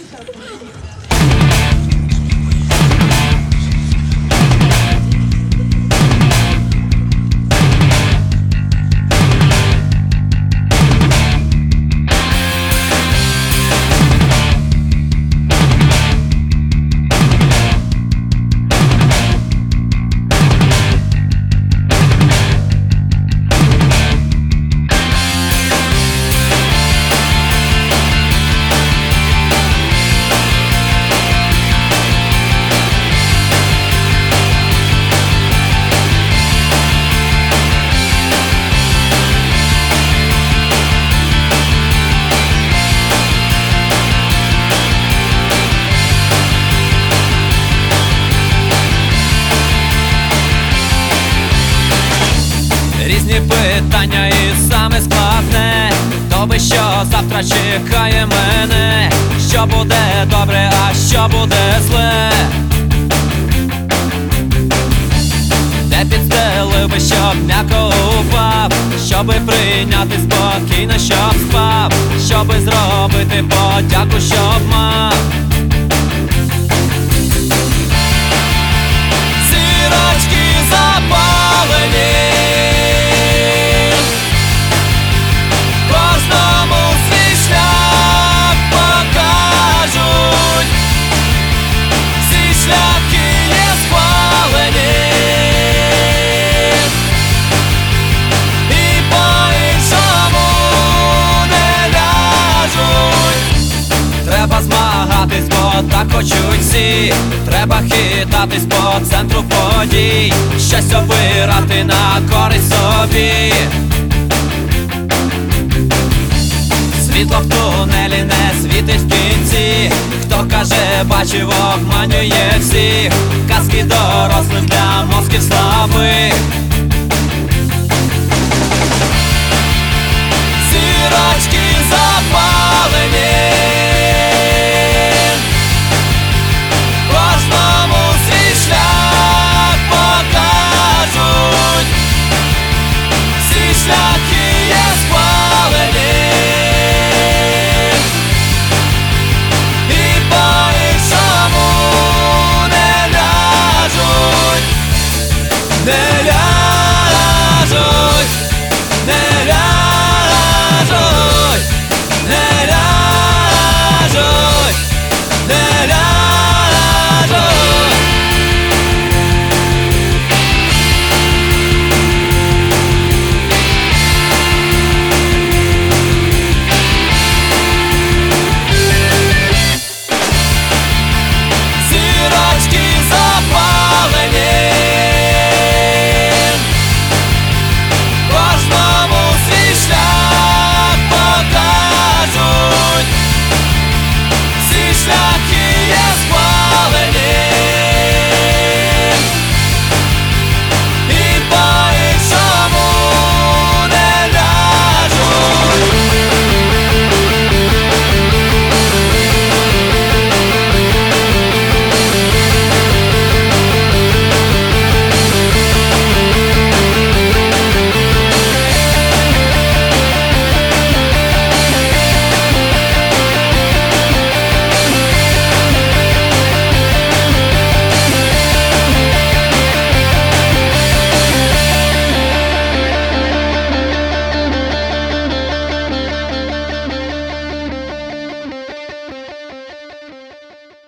Різні питання і саме складне, то би що завтра чекає мене, що буде добре, а що буде зле, де підстелив би, щоб м'яко упав, щоби прийняти спокійно, щоб спав, щоби зробити подяку, щоб мав. Зірочки запалені, кожному свій шлях покажуть, всі шляхи є схвалені, і по-іншому не ляжуть. Треба змагатись, бо так хочуть всі, треба хитатись по центру подій, щось обирати на користь собі. Світло в тунелі не світить в кінці, хто каже, бачив, обманює всіх, казки дорослих для мозків слабих.